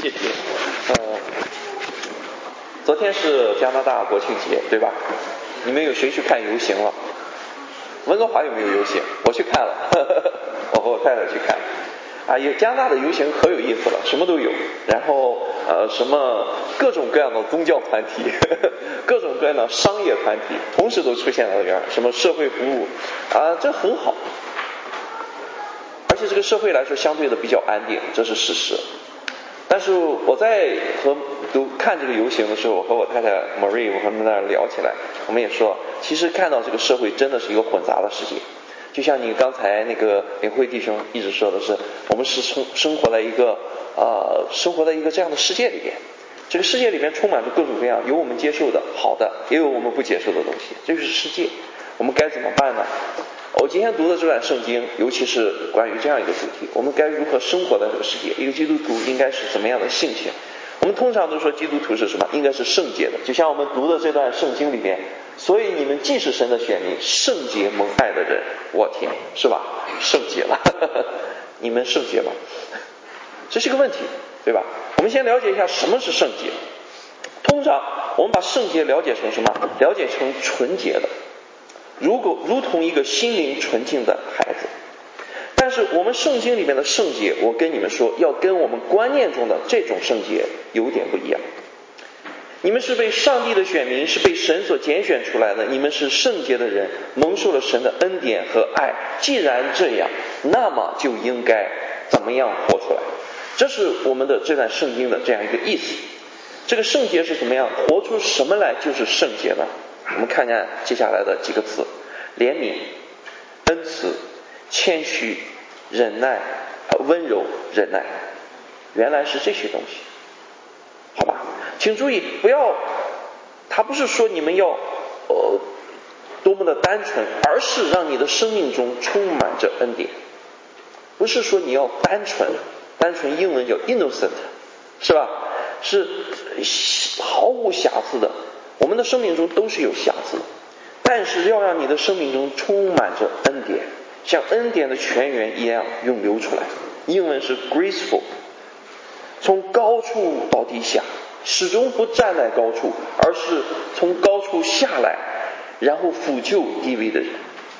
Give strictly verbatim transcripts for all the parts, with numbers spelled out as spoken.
谢谢。呃，昨天是加拿大国庆节，对吧？你们有谁去看游行了？温哥华有没有游行？我去看了，呵呵我和我太太去看。啊，有加拿大的游行可有意思了，什么都有。然后呃，什么各种各样的宗教团体，呵呵各种各样的商业团体，同时都出现在那边。什么社会服务啊，这很好。而且这个社会来说相对的比较安定，这是事实。但是我在和读看这个游行的时候，我和我太太 Marie 我和他们那聊起来，我们也说，其实看到这个社会真的是一个混杂的世界。就像你刚才那个领会弟兄一直说的是，我们是生生活在一个呃生活在一个这样的世界里边，这个世界里面充满着各种各样有我们接受的好的，也有我们不接受的东西，这就是世界。我们该怎么办呢？我今天读的这段圣经，尤其是关于这样一个主题，我们该如何生活在这个世界？一个基督徒应该是什么样的性情？我们通常都说基督徒是什么？应该是圣洁的。就像我们读的这段圣经里面，所以你们既是神的选民，圣洁蒙爱的人，我天，是吧？圣洁了，你们圣洁吗？这是个问题，对吧？我们先了解一下什么是圣洁。通常我们把圣洁了解成什么？了解成纯洁的。如果如同一个心灵纯净的孩子，但是我们圣经里面的圣洁，我跟你们说，要跟我们观念中的这种圣洁有点不一样。你们是被上帝的选民，是被神所拣选出来的，你们是圣洁的人，蒙受了神的恩典和爱。既然这样，那么就应该怎么样活出来？这是我们的这段圣经的这样一个意思。这个圣洁是怎么样？活出什么来就是圣洁呢？我们看看接下来的几个词：怜悯、恩慈、谦虚、忍耐、温柔、忍耐。原来是这些东西，好吧？请注意，不要，他不是说你们要呃多么的单纯，而是让你的生命中充满着恩典。不是说你要单纯，单纯英文叫 innocent， 是吧？是毫无瑕疵的。我们的生命中都是有瑕疵的，但是要让你的生命中充满着恩典，像恩典的泉源一样涌流出来。英文是 graceful， 从高处到低下，始终不站在高处，而是从高处下来，然后抚救低微的人，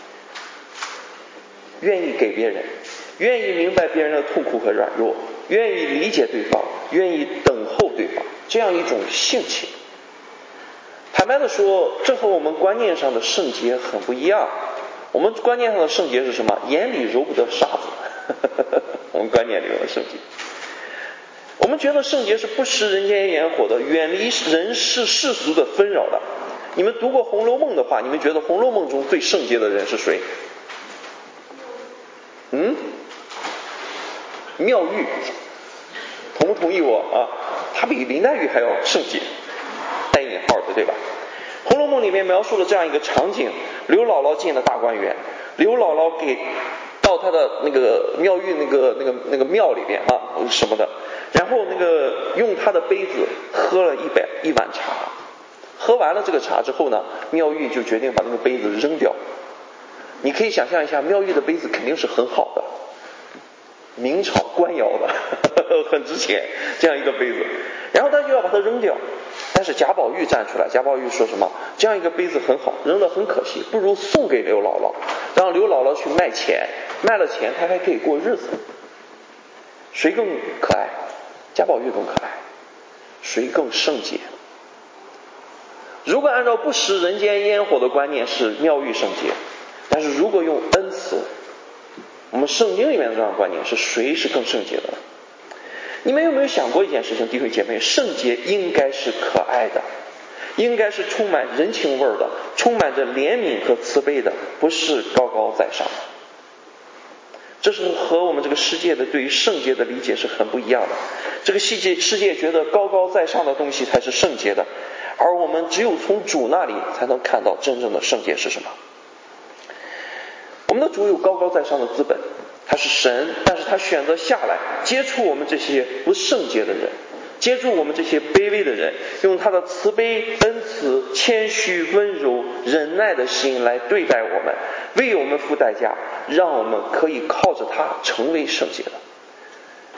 愿意给别人，愿意明白别人的痛苦和软弱，愿意理解对方，愿意等候对方，这样一种性情。坦白的说，这和我们观念上的圣洁很不一样。我们观念上的圣洁是什么？眼里揉不得沙子。我们观念里面的圣洁，我们觉得圣洁是不食人间烟火的，远离人世世俗的纷扰的。你们读过《红楼梦》的话，你们觉得《红楼梦》中最圣洁的人是谁？嗯？妙玉。同不同意我啊？他比林黛玉还要圣洁，带引号的，对吧？《红楼梦》里面描述了这样一个场景：刘姥姥进了大观园，刘姥姥给到她的那个妙玉那个那个那个庙里边啊什么的，然后那个用她的杯子喝了一百一碗茶，喝完了这个茶之后呢，妙玉就决定把那个杯子扔掉。你可以想象一下，妙玉的杯子肯定是很好的，明朝官窑的，呵呵很值钱，这样一个杯子，然后他就要把它扔掉。但是贾宝玉站出来，贾宝玉说什么？这样一个杯子很好，扔了很可惜，不如送给刘姥姥，让刘姥姥去卖钱，卖了钱她还可以过日子。谁更可爱？贾宝玉更可爱。谁更圣洁？如果按照不食人间烟火的观念，是妙玉圣洁，但是如果用恩慈，我们圣经里面的这样的观念，是谁是更圣洁的？你们有没有想过一件事情，弟兄姐妹？圣洁应该是可爱的，应该是充满人情味的，充满着怜悯和慈悲的，不是高高在上的。这是和我们这个世界的对于圣洁的理解是很不一样的。这个世界世界觉得高高在上的东西才是圣洁的，而我们只有从主那里才能看到真正的圣洁是什么。我们的主有高高在上的资本，他是神，但是他选择下来接触我们这些不圣洁的人，接触我们这些卑微的人，用他的慈悲、恩慈、谦虚、温柔、忍耐的心来对待我们，为我们付代价，让我们可以靠着他成为圣洁的。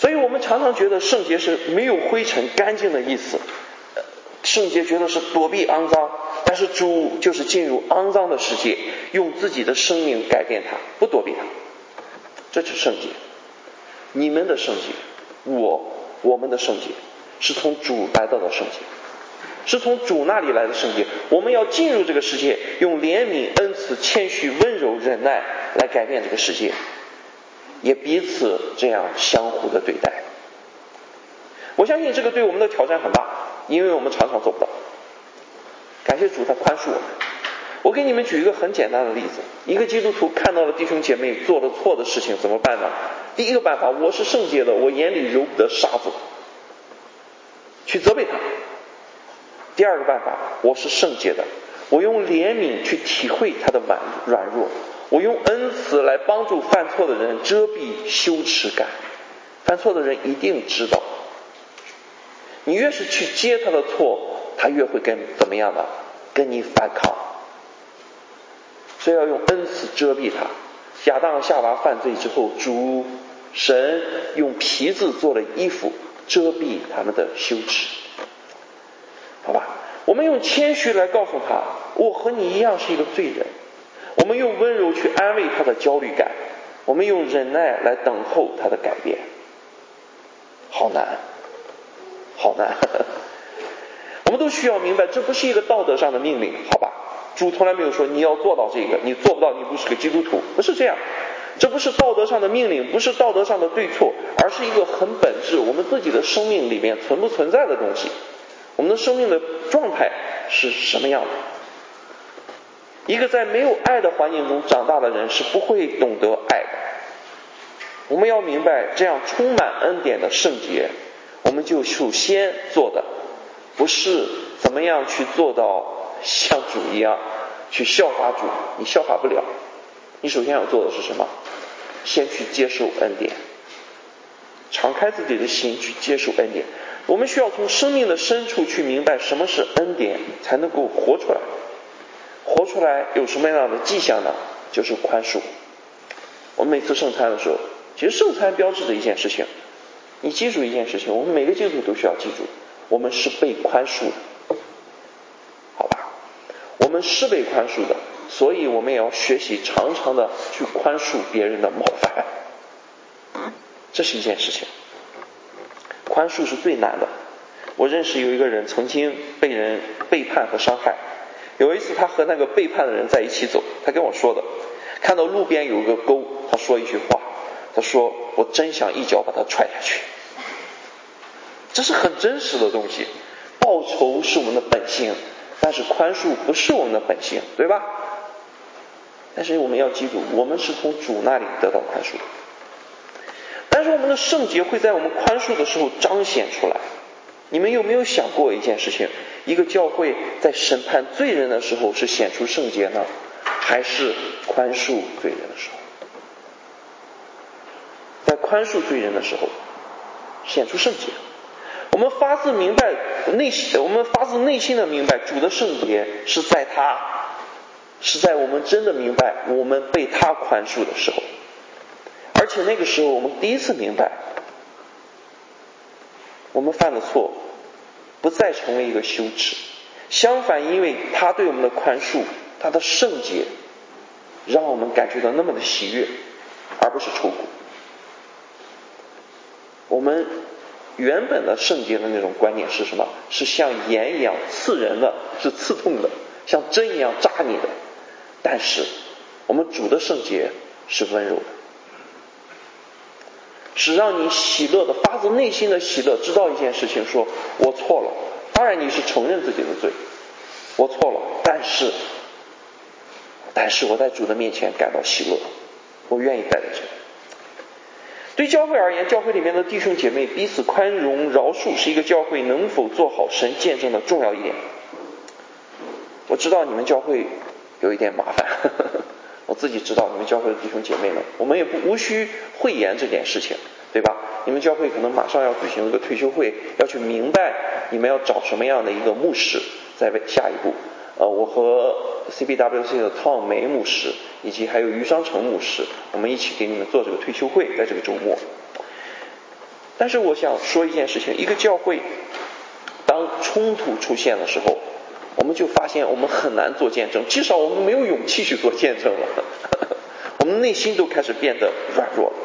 所以我们常常觉得圣洁是没有灰尘、干净的意思，圣洁觉得是躲避肮脏，但是主就是进入肮脏的世界，用自己的生命改变它，不躲避它，这是圣洁。你们的圣洁，我我们的圣洁是从主来到的圣洁，是从主那里来的圣洁。我们要进入这个世界，用怜悯、恩慈、谦虚、温柔、忍耐来改变这个世界，也彼此这样相互的对待。我相信这个对我们的挑战很大，因为我们常常做不到。感谢主，他宽恕我们。我给你们举一个很简单的例子，一个基督徒看到了弟兄姐妹做了错的事情怎么办呢？第一个办法，我是圣洁的，我眼里揉不得沙子，去责备他。第二个办法，我是圣洁的，我用怜悯去体会他的软软弱，我用恩慈来帮助犯错的人遮蔽羞耻感。犯错的人一定知道，你越是去接他的错，他越会跟怎么样的跟你反抗，所以要用恩慈遮蔽他。亚当夏娃犯罪之后，主神用皮子做了衣服遮蔽他们的羞耻，好吧？我们用谦虚来告诉他，我和你一样是一个罪人。我们用温柔去安慰他的焦虑感，我们用忍耐来等候他的改变。好难，好难。我们都需要明白，这不是一个道德上的命令，好吧？主从来没有说你要做到这个，你做不到你不是个基督徒，不是这样。这不是道德上的命令，不是道德上的对错，而是一个很本质，我们自己的生命里面存不存在的东西。我们的生命的状态是什么样的？一个在没有爱的环境中长大的人是不会懂得爱的。我们要明白，这样充满恩典的圣洁，我们就首先做的不是怎么样去做到像主一样去效法主，你效法不了。你首先要做的是什么？先去接受恩典，敞开自己的心去接受恩典。我们需要从生命的深处去明白什么是恩典，才能够活出来。活出来有什么样的迹象呢？就是宽恕。我们每次圣餐的时候，其实圣餐标志的一件事情，你记住一件事情，我们每个基督徒都需要记住，我们是被宽恕的，好吧？我们是被宽恕的，所以我们也要学习常常的去宽恕别人的冒犯，这是一件事情。宽恕是最难的。我认识有一个人曾经被人背叛和伤害，有一次他和那个背叛的人在一起走，他跟我说的，看到路边有个沟，他说一句话，他说我真想一脚把他踹下去。这是很真实的东西。报仇是我们的本性，但是宽恕不是我们的本性，对吧？但是我们要记住，我们是从主那里得到宽恕，但是我们的圣洁会在我们宽恕的时候彰显出来。你们有没有想过一件事情，一个教会在审判罪人的时候是显出圣洁呢，还是宽恕罪人的时候？在宽恕罪人的时候显出圣洁。我们发自明白内心，我们发自内心的明白主的圣洁是在他，是在我们真的明白我们被他宽恕的时候。而且那个时候我们第一次明白，我们犯的错不再成为一个羞耻，相反，因为他对我们的宽恕，他的圣洁让我们感觉到那么的喜悦，而不是愁苦。我们原本的圣洁的那种观念是什么？是像盐一样刺人的，是刺痛的，像针一样扎你的。但是我们主的圣洁是温柔的，是让你喜乐的，发自内心的喜乐，知道一件事情，说我错了。当然你是承认自己的罪，我错了，但是但是我在主的面前感到喜乐，我愿意待在这里。对教会而言，教会里面的弟兄姐妹彼此宽容饶恕，是一个教会能否做好神见证的重要一点。我知道你们教会有一点麻烦，呵呵，我自己知道你们教会的弟兄姐妹们，我们也不无需讳言这件事情，对吧？你们教会可能马上要举行这个退休会，要去明白你们要找什么样的一个牧师，在下一步。呃，我和 C B W C 的汤梅牧师以及还有余商成牧师，我们一起给你们做这个退休会，在这个周末。 但是我想说一件事情，一个教会当冲突出现的时候，我们就发现我们很难做见证，至少我们没有勇气去做见证了我们内心都开始变得软弱了。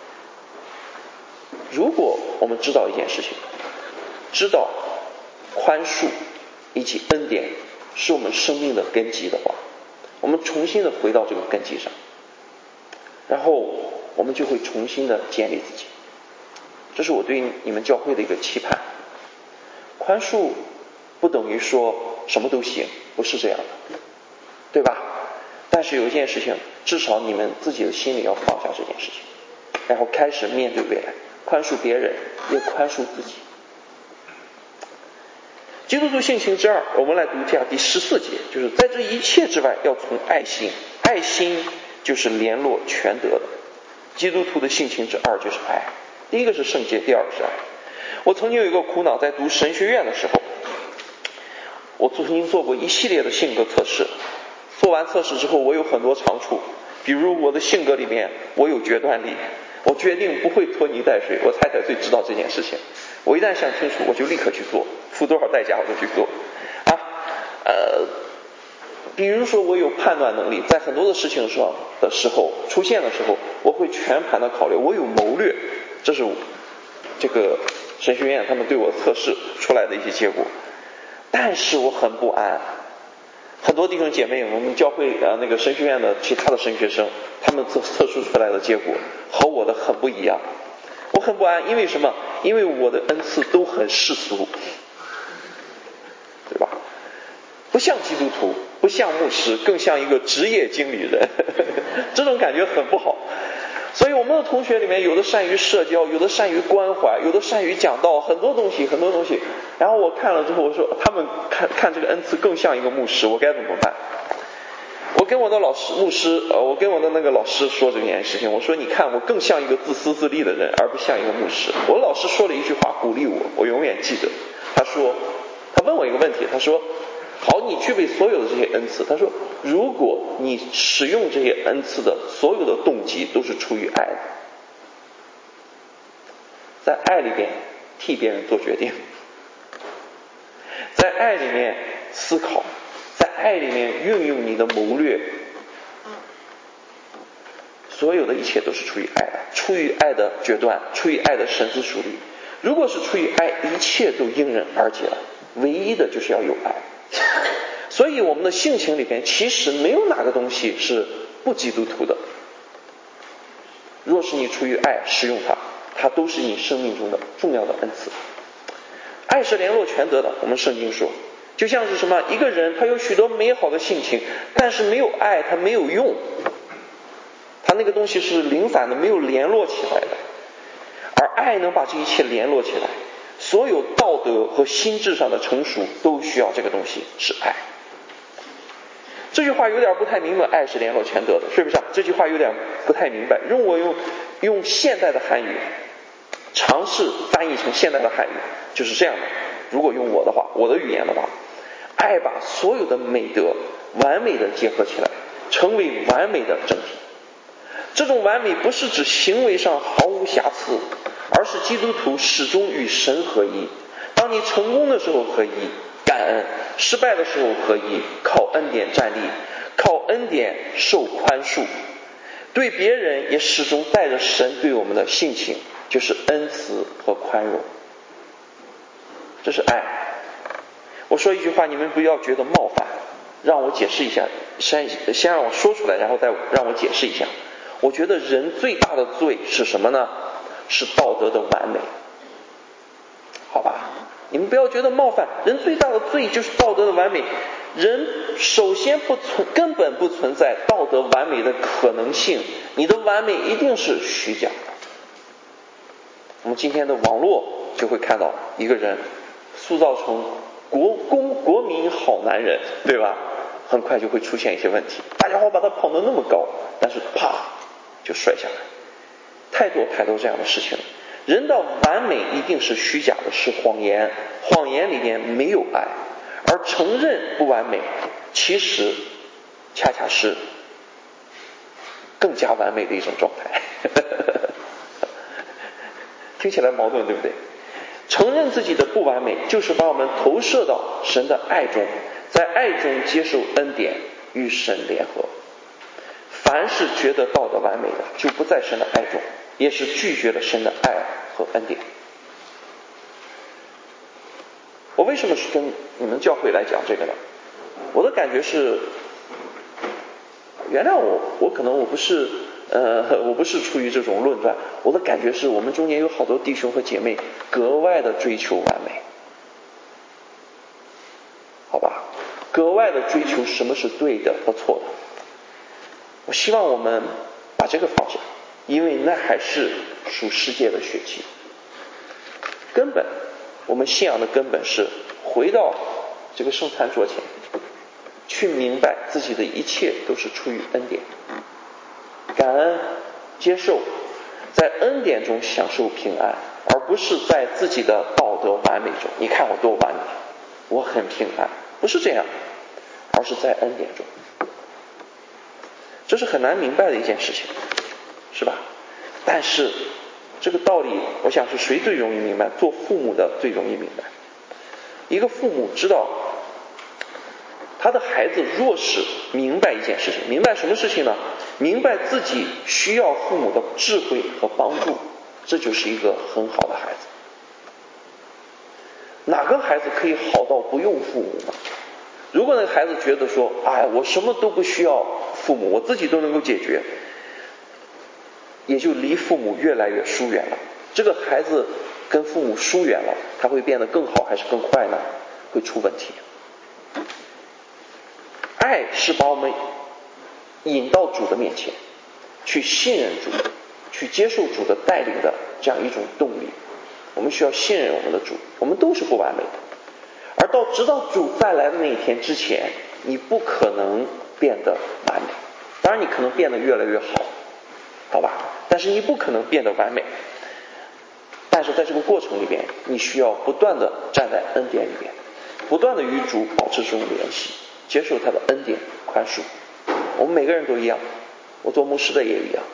如果我们知道一件事情，知道宽恕以及恩典是我们生命的根基的话，我们重新的回到这个根基上，然后我们就会重新的建立自己。这是我对你们教会的一个期盼。宽恕不等于说什么都行，不是这样的，对吧？但是有一件事情，至少你们自己的心里要放下这件事情，然后开始面对未来，宽恕别人，也宽恕自己。基督徒性情之二，我们来读一下第十四节，就是在这一切之外要从爱心，爱心就是联络全德的。基督徒的性情之二就是爱，第一个是圣洁，第二个是爱。我曾经有一个苦恼，在读神学院的时候，我曾经做过一系列的性格测试，做完测试之后我有很多长处，比如我的性格里面我有决断力，我决定不会拖泥带水，我太太最知道这件事情，我一旦想清楚我就立刻去做，付多少代价我就去做啊。呃，比如说我有判断能力，在很多的事情上的时候出现的时候，我会全盘的考虑，我有谋略，这是这个神学院他们对我测试出来的一些结果。但是我很不安，很多弟兄姐妹，我们教会呃那个神学院的其他的神学生，他们测测试出来的结果和我的很不一样，我很不安。因为什么？因为我的恩赐都很世俗，对吧？不像基督徒，不像牧师，更像一个职业经理人这种感觉很不好。所以我们的同学里面有的善于社交，有的善于关怀，有的善于讲道，很多东西很多东西。然后我看了之后，我说他们看看这个恩赐更像一个牧师，我该怎么办？我跟我的老师牧师呃，我跟我的那个老师说这件事情，我说你看我更像一个自私自利的人，而不像一个牧师。我的老师说了一句话鼓励我，我永远记得。他说，他问我一个问题，他说好，你具备所有的这些恩赐，他说如果你使用这些恩赐的所有的动机都是出于爱的，在爱里边替别人做决定，在爱里面思考，在爱里面运用你的谋略，所有的一切都是出于爱的，出于爱的决断，出于爱的深思熟虑。如果是出于爱，一切都迎刃而解了，唯一的就是要有爱。所以我们的性情里边其实没有哪个东西是不基督徒的，若是你出于爱使用它，它都是你生命中的重要的恩赐。爱是联络全德的，我们圣经说，就像是什么，一个人他有许多美好的性情，但是没有爱他没有用，他那个东西是零散的，没有联络起来的。而爱能把这一切联络起来，所有道德和心智上的成熟都需要这个东西，是爱。这句话有点不太明白，爱是联络全德的，是不是啊？这句话有点不太明白，用我用用现代的汉语尝试翻译成现代的汉语，就是这样的。如果用我的话，我的语言的话，爱把所有的美德完美的结合起来，成为完美的整体。这种完美不是指行为上毫无瑕疵，而是基督徒始终与神合一。当你成功的时候合一，感恩；失败的时候合一，靠恩典站立，靠恩典受宽恕。对别人也始终带着神对我们的性情，就是恩慈和宽容。这是爱。我说一句话，你们不要觉得冒犯，让我解释一下，先先让我说出来，然后再让我解释一下。我觉得人最大的罪是什么呢？是道德的完美。好吧，你们不要觉得冒犯，人最大的罪就是道德的完美。人首先不存根本不存在道德完美的可能性，你的完美一定是虚假的。我们今天的网络就会看到一个人塑造成国公国民好男人，对吧？很快就会出现一些问题，大家伙把他捧得那么高，但是啪就摔下来。太多太多这样的事情了。人的完美一定是虚假的，是谎言，谎言里面没有爱，而承认不完美其实恰恰是更加完美的一种状态听起来矛盾，对不对？承认自己的不完美，就是把我们投射到神的爱中，在爱中接受恩典，与神联合。凡是觉得道德完美的，就不在神的爱中，也是拒绝了神的爱和恩典。我为什么是跟你们教会来讲这个呢？我的感觉是，原谅我，我可能我不是呃，我不是出于这种论断，我的感觉是我们中间有好多弟兄和姐妹格外的追求完美，好吧，格外的追求什么是对的和错的。我希望我们把这个放下，因为那还是属世界的血气。根本，我们信仰的根本是回到这个圣餐桌前，去明白自己的一切都是出于恩典，感恩接受，在恩典中享受平安，而不是在自己的道德完美中，你看我多完美，我很平安，不是这样，而是在恩典中。这是很难明白的一件事情，是吧？但是这个道理我想是谁最容易明白？做父母的最容易明白。一个父母知道他的孩子若是明白一件事情，明白什么事情呢？明白自己需要父母的智慧和帮助，这就是一个很好的孩子。哪个孩子可以好到不用父母呢？如果那个孩子觉得说，哎，我什么都不需要父母，我自己都能够解决，也就离父母越来越疏远了。这个孩子跟父母疏远了，他会变得更好还是更坏呢？会出问题。爱是把我们引到主的面前，去信任主，去接受主的带领的这样一种动力。我们需要信任我们的主，我们都是不完美的，而到直到主再来的那一天之前，你不可能变得完美。当然你可能变得越来越好，好吧，但是你不可能变得完美。但是在这个过程里边，你需要不断的站在恩典里边，不断的与主保持这种联系，接受他的恩典宽恕。我们每个人都一样，我做牧师的也一样。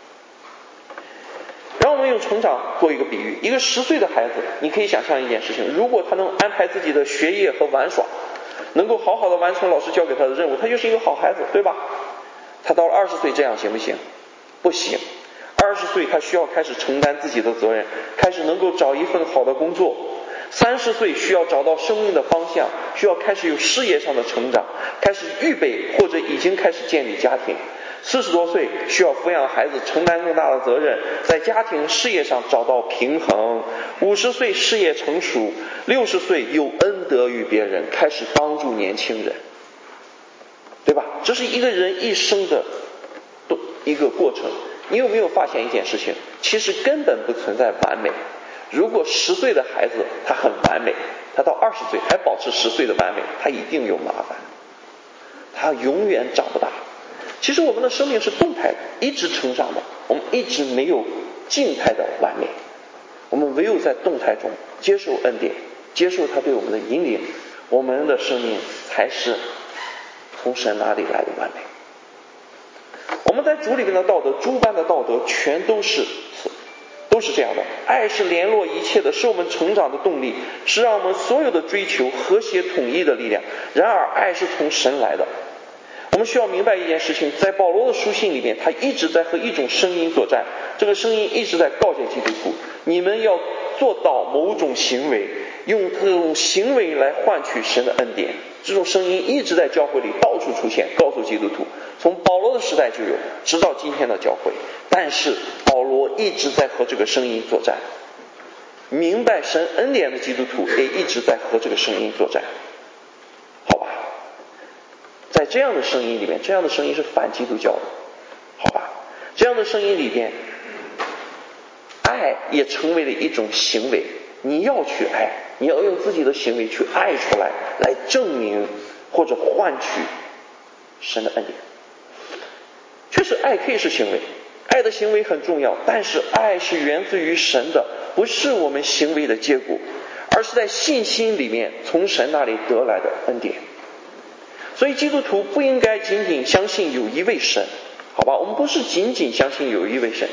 让我们用成长做一个比喻，一个十岁的孩子，你可以想象一件事情，如果他能安排自己的学业和玩耍，能够好好的完成老师交给他的任务，他就是一个好孩子，对吧？他到了二十岁这样行不行？不行。二十岁他需要开始承担自己的责任，开始能够找一份好的工作。三十岁需要找到生命的方向，需要开始有事业上的成长，开始预备或者已经开始建立家庭。四十多岁需要抚养孩子，承担更大的责任，在家庭事业上找到平衡。五十岁事业成熟，六十岁有恩德于别人，开始帮助年轻人，对吧？这是一个人一生的一个过程。你有没有发现一件事情？其实根本不存在完美。如果十岁的孩子他很完美，他到二十岁还保持十岁的完美，他一定有麻烦，他永远长不大。其实我们的生命是动态的，一直成长的，我们一直没有静态的完美。我们唯有在动态中接受恩典，接受他对我们的引领，我们的生命才是从神那里来的完美。我们在主里面的道德，诸般的道德全都是都是这样的。爱是联络一切的，是我们成长的动力，是让我们所有的追求和谐统一的力量。然而爱是从神来的。我们需要明白一件事情，在保罗的书信里面，他一直在和一种声音作战，这个声音一直在告诫基督徒，你们要做到某种行为，用这种行为来换取神的恩典。这种声音一直在教会里到处出现，告诉基督徒，从保罗的时代就有，直到今天的教会。但是保罗一直在和这个声音作战，明白神恩典的基督徒也一直在和这个声音作战，好吧？在这样的声音里面，这样的声音是反基督教的，好吧？这样的声音里边，爱也成为了一种行为。你要去爱，你要用自己的行为去爱出来，来证明或者换取神的恩典。确实爱可以是行为，爱的行为很重要，但是爱是源自于神的，不是我们行为的结果，而是在信心里面从神那里得来的恩典。所以基督徒不应该仅仅相信有一位神，好吧？我们不是仅仅相信有一位神，而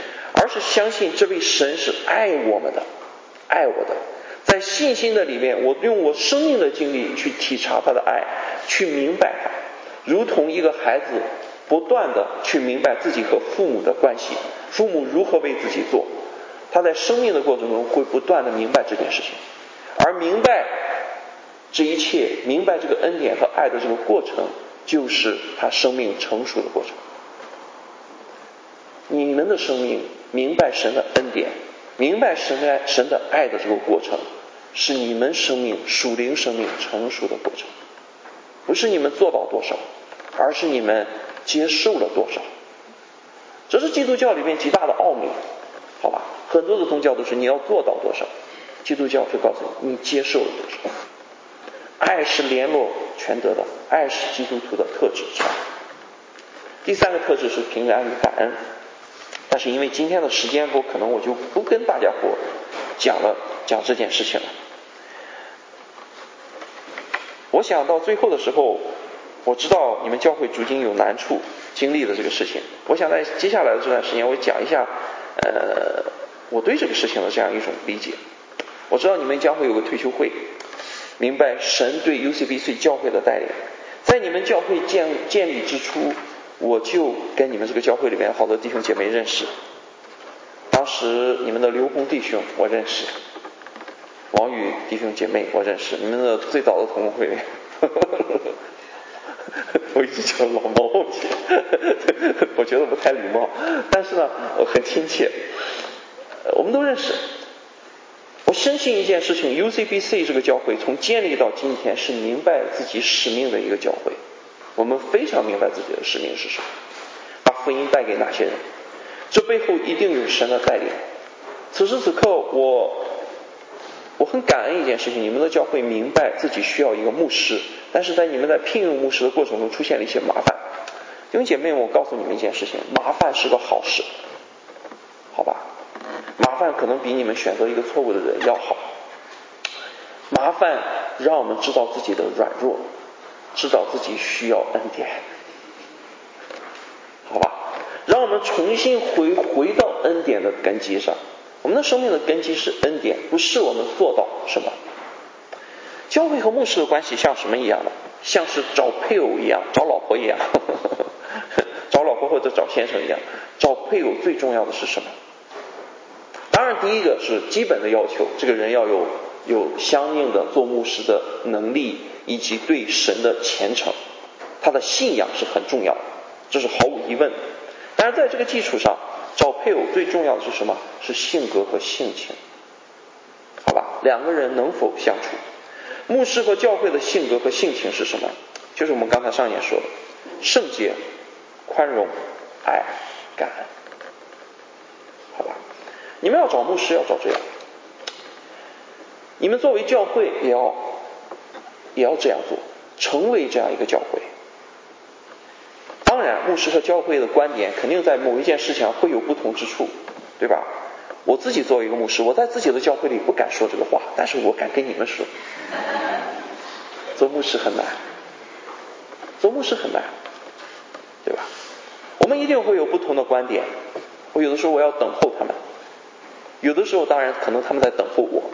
而是相信这位神是爱我们的，爱我的。在信心的里面，我用我生命的经历去体察他的爱，去明白他，如同一个孩子不断的去明白自己和父母的关系，父母如何为自己做，他在生命的过程中会不断的明白这件事情，而明白这一切，明白这个恩典和爱的这个过程，就是他生命成熟的过程。你们的生命明白神的恩典，明白神的神的爱的这个过程，是你们生命属灵生命成熟的过程，不是你们做到多少，而是你们接受了多少。这是基督教里面极大的奥秘，好吧？很多的宗教都是你要做到多少，基督教是告诉你你接受了多少。爱是联络全德的，爱是基督徒的特质。第三个特质是平安与感恩，但是因为今天的时间多，可能我就不跟大家伙讲了讲这件事情了。我想到最后的时候，我知道你们教会逐渐有难处经历的这个事情，我想在接下来的这段时间我讲一下呃，我对这个事情的这样一种理解。我知道你们将会有个退休会，明白神对 U C B C 教会的带领。在你们教会建建立之初，我就跟你们这个教会里面好多弟兄姐妹认识。当时你们的刘洪弟兄我认识，王宇弟兄姐妹我认识，你们的最早的同工会我一直叫老毛我觉得不太礼貌，但是呢我很亲切，我们都认识。我深信一件事情， U C B C 这个教会从建立到今天是明白自己使命的一个教会，我们非常明白自己的使命是什么，把福音带给哪些人，这背后一定有神的带领。此时此刻我我很感恩一件事情，你们的教会明白自己需要一个牧师，但是在你们在聘用牧师的过程中出现了一些麻烦。弟兄姐妹，我告诉你们一件事情，麻烦是个好事，好吧？麻烦可能比你们选择一个错误的人要好。麻烦让我们知道自己的软弱，知道自己需要恩典，好吧？让我们重新回回到恩典的根基上。我们的生命的根基是恩典，不是我们做到什么。教会和牧师的关系像什么一样的？像是找配偶一样，找老婆一样找老婆或者找先生一样。找配偶最重要的是什么？当然第一个是基本的要求，这个人要有有相应的做牧师的能力，以及对神的虔诚，他的信仰是很重要的，这是毫无疑问的。但是在这个基础上，找配偶最重要的是什么？是性格和性情，好吧？两个人能否相处？牧师和教会的性格和性情是什么？就是我们刚才上面说的圣洁、宽容、爱、感恩，好吧？你们要找牧师要找这样，你们作为教会也要也要这样做，成为这样一个教会。当然牧师和教会的观点肯定在某一件事情上会有不同之处，对吧？我自己作为一个牧师，我在自己的教会里不敢说这个话，但是我敢跟你们说，做牧师很难，做牧师很难，对吧？我们一定会有不同的观点，我有的时候我要等候他们，有的时候当然可能他们在等候我，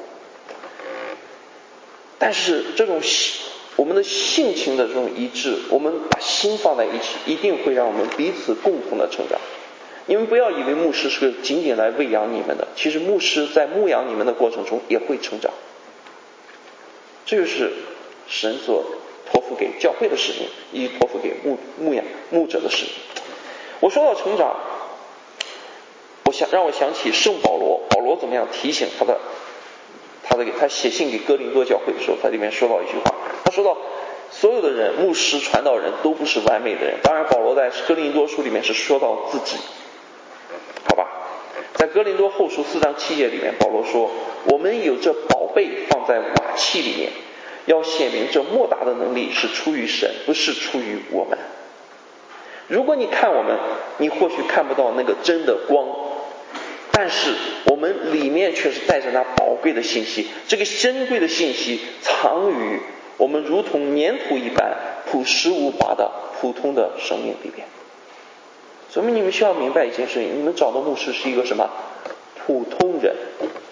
但是这种我们的性情的这种一致，我们把心放在一起，一定会让我们彼此共同的成长。你们不要以为牧师是仅仅来喂养你们的，其实牧师在牧养你们的过程中也会成长，这就是神所托付给教会的使命，以及托付给牧牧养牧者的使命。我说到成长，我想让我想起圣保罗，保罗怎么样提醒他的他的他写信给哥林多教会的时候，他里面说到一句话，他说到所有的人，牧师传道人都不是完美的人。当然保罗在哥林多书里面是说到自己，好吧？在哥林多后书四章七节里面，保罗说我们有这宝贝放在瓦器里面，要显明这莫大的能力是出于神，不是出于我们。如果你看我们，你或许看不到那个真的光，但是我们里面却是带着那宝贵的信息，这个珍贵的信息藏于我们如同粘土一般朴实无华的普通的生命里面。 所以你们需要明白一件事情，你们找的牧师是一个什么？普通人，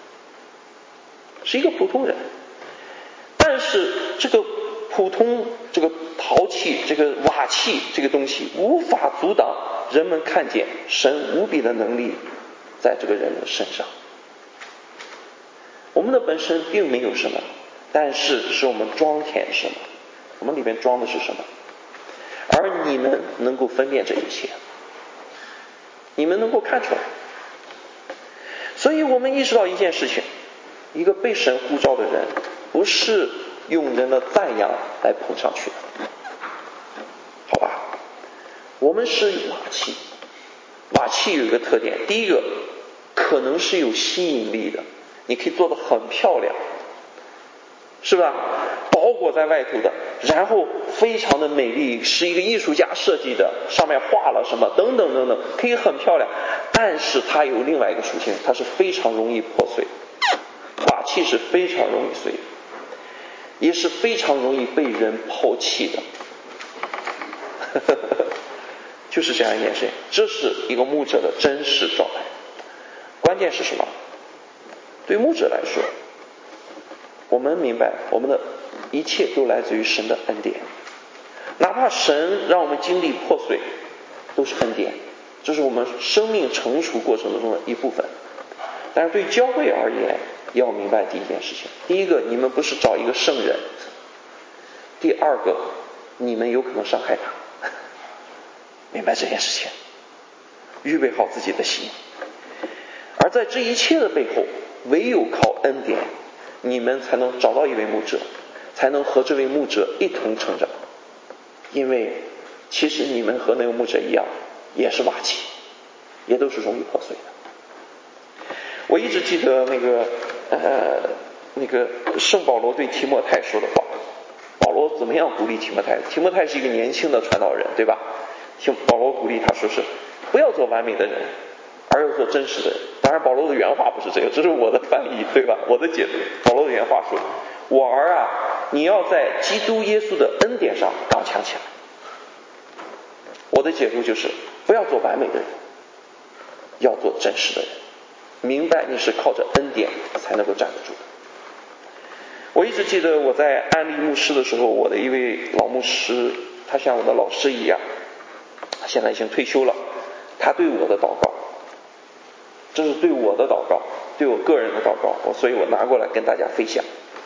是一个普通人。但是这个普通，这个陶器，这个瓦器，这个东西无法阻挡人们看见神无比的能力在这个人的身上。我们的本身并没有什么，但是是我们装填什么，我们里面装的是什么，而你们能够分辨这一切，你们能够看出来。所以我们意识到一件事情，一个被神呼召的人不是用人的赞扬来捧上去的，好吧？我们是瓦器，瓦器有一个特点，第一个可能是有吸引力的，你可以做得很漂亮，是吧？包裹在外头的，然后非常的美丽，是一个艺术家设计的，上面画了什么等等等等，可以很漂亮。但是它有另外一个属性，它是非常容易破碎，瓦器是非常容易碎，也是非常容易被人抛弃的就是这样一件事情，这是一个牧者的真实状态。关键是什么？对牧者来说，我们明白我们的一切都来自于神的恩典，哪怕神让我们经历破碎，都是恩典，这是我们生命成熟过程中的一部分。但是对教会而言，要明白第一件事情，第一个，你们不是找一个圣人；第二个，你们有可能伤害他，明白这件事情，预备好自己的心。而在这一切的背后，唯有靠恩典，你们才能找到一位牧者，才能和这位牧者一同成长。因为其实你们和那个牧者一样，也是瓦器，也都是容易破碎的。我一直记得那个呃那个圣保罗对提摩太说的话。保罗怎么样鼓励提摩太？提摩太是一个年轻的传道人，对吧？保罗鼓励他说是不要做完美的人，而要做真实的人。当然保罗的原话不是这个，这是我的翻译，对吧？我的解读。保罗的原话说，我儿啊，你要在基督耶稣的恩典上刚强起来。我的解读就是不要做完美的人，要做真实的人，明白你是靠着恩典才能够站得住的。我一直记得我在安利牧师的时候，我的一位老牧师，他像我的老师一样，现在已经退休了，他对我的祷告，这是对我的祷告，对我个人的祷告，我所以我拿过来跟大家分享。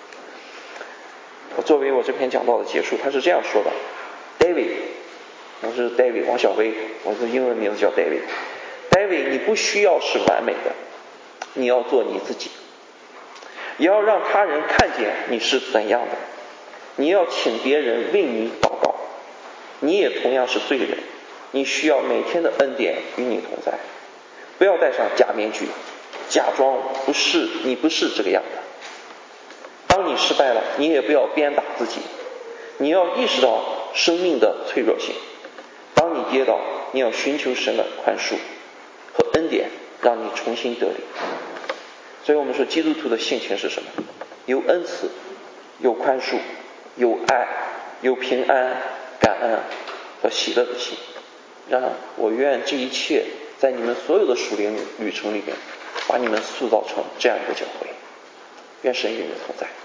我作为我这篇讲道的结束，他是这样说的 David， 我是 David 王小薇，我的英文名字叫 David。 David， 你不需要是完美的，你要做你自己，也要让他人看见你是怎样的，你要请别人为你祷告，你也同样是罪人，你需要每天的恩典与你同在，不要戴上假面具，假装不是你不是这个样的。当你失败了，你也不要鞭打自己，你要意识到生命的脆弱性。当你跌倒，你要寻求神的宽恕和恩典，让你重新得力。所以我们说基督徒的性情是什么？有恩慈，有宽恕，有爱，有平安、感恩和喜乐的心。让我愿这一切在你们所有的属灵旅程里面，把你们塑造成这样一个教会。愿神与你们同在。